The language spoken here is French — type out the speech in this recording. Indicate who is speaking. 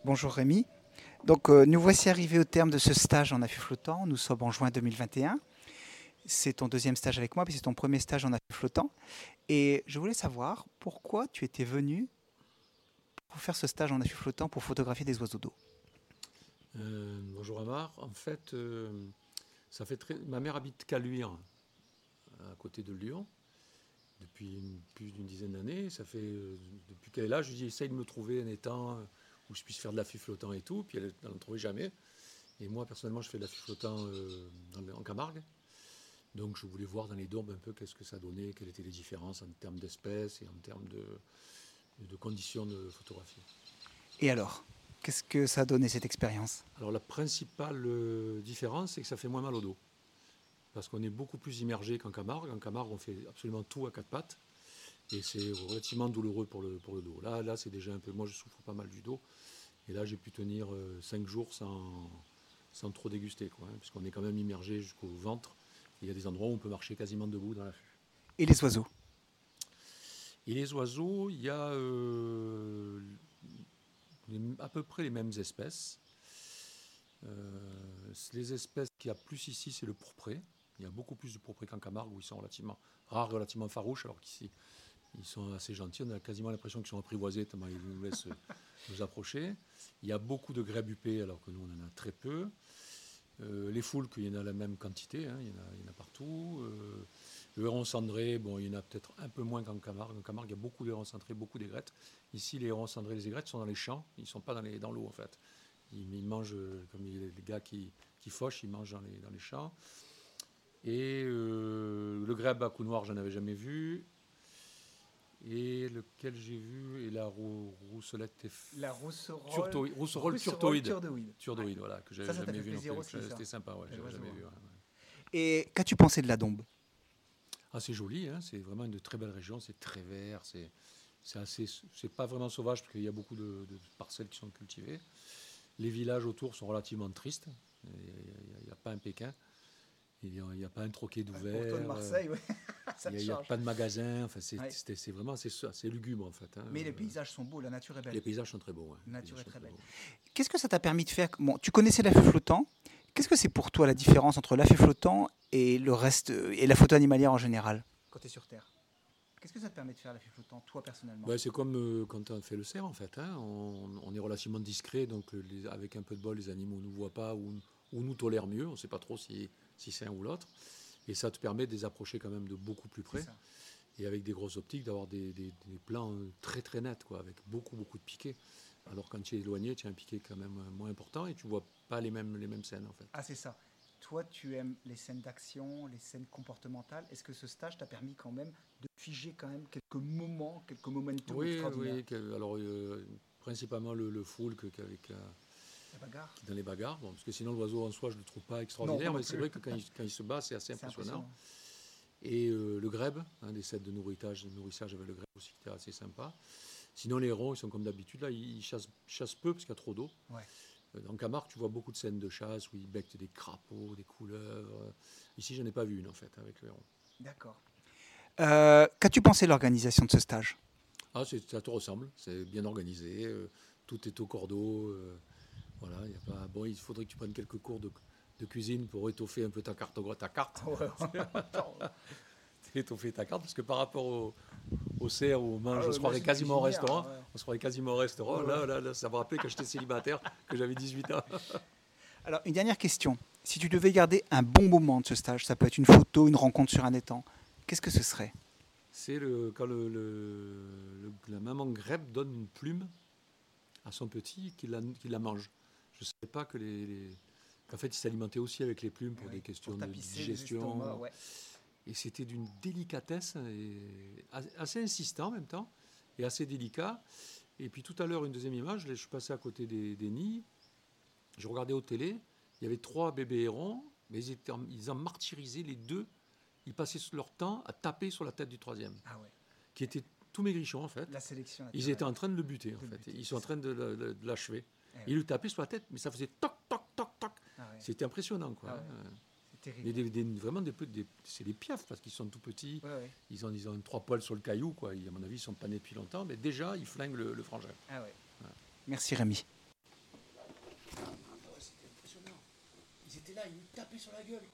Speaker 1: Bonjour Rémi. Donc nous voici arrivés au terme de ce stage en affût flottant. Nous sommes en juin 2021. C'est ton deuxième stage avec moi, puis c'est ton premier stage en affût flottant. Et je voulais savoir pourquoi tu étais venu pour faire ce stage en affût flottant pour photographier des oiseaux d'eau.
Speaker 2: Bonjour Amar. En fait, ma mère habite Caluire, à côté de Lyon, depuis plus d'une dizaine d'années. Ça fait depuis qu'elle est là, je lui dis essaye de me trouver un étang où je puisse faire de l'affût flottant et tout. Puis elle n'en trouvait jamais. Et moi personnellement, je fais de l'affût flottant en Camargue. Donc je voulais voir dans les dourbes un peu qu'est-ce que ça donnait, quelles étaient les différences en termes d'espèces et en termes de conditions de photographie.
Speaker 1: Et alors, qu'est-ce que ça a donné cette expérience?
Speaker 2: Alors la principale différence, c'est que ça fait moins mal au dos. Parce qu'on est beaucoup plus immergé qu'en Camargue. En Camargue, on fait absolument tout à quatre pattes. Et c'est relativement douloureux pour le dos. Là, c'est déjà un peu... Moi, je souffre pas mal du dos. Et là, j'ai pu tenir 5 jours sans trop déguster, quoi, hein, puisqu'on est quand même immergé jusqu'au ventre. Il y a des endroits où on peut marcher quasiment debout dans l'affût.
Speaker 1: Et les oiseaux?
Speaker 2: Et les oiseaux, il y a à peu près les mêmes espèces. Les espèces qu'il y a plus ici, c'est le pourpré. Il y a beaucoup plus de pourprés qu'en Camargue, où ils sont relativement rares, relativement farouches, alors qu'ici, ils sont assez gentils. On a quasiment l'impression qu'ils sont apprivoisés, tellement ils nous laissent nous approcher. Il y a beaucoup de grèbes huppées, alors que nous, on en a très peu. Les foulques, il y en a la même quantité, hein, il y en a partout. Le héron cendré, bon, il y en a peut-être un peu moins qu'en Camargue. En Camargue, il y a beaucoup d'hérons cendrés, beaucoup d'aigrettes. Ici, les hérons cendrés et les aigrettes sont dans les champs, ils ne sont pas dans l'eau, en fait. Ils mangent, comme les gars qui fauchent, ils mangent dans les champs. Et le grèbe à cou noir, j'en avais jamais vu. Et lequel j'ai vu, et la rousselette
Speaker 1: La rousserolle.
Speaker 2: rousserolle turdoïde.
Speaker 1: Ouais.
Speaker 2: Turdoïde, voilà, que j'avais
Speaker 1: Ça t'a
Speaker 2: jamais
Speaker 1: fait
Speaker 2: vu non
Speaker 1: plaisir
Speaker 2: plus.
Speaker 1: aussi, ça.
Speaker 2: C'était sympa, ouais,
Speaker 1: Les
Speaker 2: j'avais
Speaker 1: oiseaux,
Speaker 2: jamais
Speaker 1: hein.
Speaker 2: vu. Ouais.
Speaker 1: Et qu'as-tu pensé de la Dombe?
Speaker 2: Ah, c'est joli, hein, c'est vraiment une très belle région, c'est très vert, c'est pas vraiment sauvage parce qu'il y a beaucoup de parcelles qui sont cultivées. Les villages autour sont relativement tristes, il n'y a pas un Pékin. Il n'y a pas un troquet d'ouvert.
Speaker 1: Pour toi de Marseille, ouais. Ça
Speaker 2: Il
Speaker 1: te
Speaker 2: n'y a
Speaker 1: change.
Speaker 2: pas de magasin. Enfin,
Speaker 1: Ouais.
Speaker 2: c'est vraiment assez lugubre en fait, hein.
Speaker 1: Mais les paysages sont beaux, la nature est belle.
Speaker 2: Les paysages sont très beaux. Ouais.
Speaker 1: La
Speaker 2: Les
Speaker 1: nature est
Speaker 2: paysages sont
Speaker 1: très
Speaker 2: très
Speaker 1: belle.
Speaker 2: beaux.
Speaker 1: Qu'est-ce que ça t'a permis de faire? Bon, tu connaissais l'affût flottant. Qu'est-ce que c'est pour toi la différence entre l'affût flottant et le reste et la photo animalière en général? Quand tu es sur Terre. Qu'est-ce que ça te permet de faire l'affût flottant, toi personnellement?
Speaker 2: Ben, c'est comme quand on fait le cerf en fait, hein. On est relativement discret, donc avec un peu de bol, les animaux ne nous voient pas ou nous tolèrent mieux. On ne sait pas trop si c'est un ou l'autre. Et ça te permet de les approcher quand même de beaucoup plus
Speaker 1: C'est
Speaker 2: près.
Speaker 1: ça.
Speaker 2: Et avec des grosses optiques, d'avoir des plans très très nets, quoi, avec beaucoup de piquets. Alors quand tu es éloigné, tu as un piqué quand même moins important et tu vois pas les mêmes scènes en fait.
Speaker 1: Ah, c'est ça. Toi, tu aimes les scènes d'action, les scènes comportementales. Est-ce que ce stage t'a permis quand même de figer quand même quelques moments, quelques momentum extraordinaires?
Speaker 2: Oui. Alors principalement le full qu'avec
Speaker 1: La bagarre?
Speaker 2: dans les bagarres. Bon, parce que sinon l'oiseau en soi, je le trouve pas
Speaker 1: Non, moi
Speaker 2: extraordinaire,
Speaker 1: non
Speaker 2: mais c'est
Speaker 1: plus.
Speaker 2: vrai que quand il se bat, c'est assez
Speaker 1: C'est
Speaker 2: impressionnant.
Speaker 1: impressionnant.
Speaker 2: Et le grèbe, hein, des sets de nourrissage avec le grèbe aussi qui était assez sympa. Sinon les hérons, ils sont comme d'habitude, là, ils chassent peu parce qu'il y a trop d'eau.
Speaker 1: Ouais,
Speaker 2: Dans Camargue, tu vois beaucoup de scènes de chasse où ils becquent des crapauds, des couleuvres. Ici, j'en ai pas vu une en fait avec le héron.
Speaker 1: d'accord. Qu'as-tu pensé de l'organisation de ce stage?
Speaker 2: Ah, ça te ressemble, c'est bien organisé, tout est au cordeau. Voilà, y a pas... Bon, il faudrait que tu prennes quelques cours de cuisine pour étoffer un peu ta carte. Étoffer ta carte, parce que par rapport au cerf ou au mange,
Speaker 1: Ah
Speaker 2: on
Speaker 1: ouais,
Speaker 2: se
Speaker 1: moi
Speaker 2: croirait
Speaker 1: c'est
Speaker 2: quasiment au
Speaker 1: cuisinière,
Speaker 2: restaurant.
Speaker 1: ouais.
Speaker 2: On se croirait quasiment au restaurant.
Speaker 1: Ouais, ouais.
Speaker 2: Là, ça me rappelait quand j'étais célibataire, que j'avais 18 ans.
Speaker 1: Alors, une dernière question. Si tu devais garder un bon moment de ce stage, ça peut être une photo, une rencontre sur un étang, qu'est-ce que ce serait?
Speaker 2: C'est quand la maman grèbe donne une plume à son petit qui la mange. Je ne savais pas qu'en fait, il s'alimentait aussi avec les plumes pour
Speaker 1: Oui,
Speaker 2: des
Speaker 1: pour
Speaker 2: questions de
Speaker 1: tapisser les estomacs,
Speaker 2: digestion.
Speaker 1: ouais.
Speaker 2: Et c'était d'une délicatesse et assez insistant en même temps et assez délicat. Et puis tout à l'heure, une deuxième image, je suis passé à côté des nids, je regardais aux télé, il y avait 3 bébés hérons, mais ils en martyrisaient les 2. Ils passaient leur temps à taper sur la tête du troisième,
Speaker 1: Ah ouais,
Speaker 2: qui était tout maigrichon en fait.
Speaker 1: la sélection
Speaker 2: Ils étaient
Speaker 1: naturelle.
Speaker 2: en train de le buter en
Speaker 1: De le
Speaker 2: fait.
Speaker 1: buter,
Speaker 2: Ils
Speaker 1: c'est
Speaker 2: sont en
Speaker 1: ça.
Speaker 2: train de l'achever.
Speaker 1: Eh ouais.
Speaker 2: Ils lui tapaient sur la tête, mais ça faisait toc, toc, toc, toc.
Speaker 1: Ah ouais.
Speaker 2: C'était impressionnant quoi,
Speaker 1: Ah ouais.
Speaker 2: hein.
Speaker 1: C'est terrible.
Speaker 2: Mais vraiment c'est des piafs parce qu'ils sont tout petits.
Speaker 1: Ouais, ouais.
Speaker 2: Ils ont 3 poils sur le caillou quoi. À mon avis, ils sont pas nés depuis longtemps, mais déjà ils flinguent le frangin.
Speaker 1: Ah ouais.
Speaker 2: Voilà.
Speaker 1: Merci Rémi.
Speaker 3: était là, il nous tapait sur la gueule.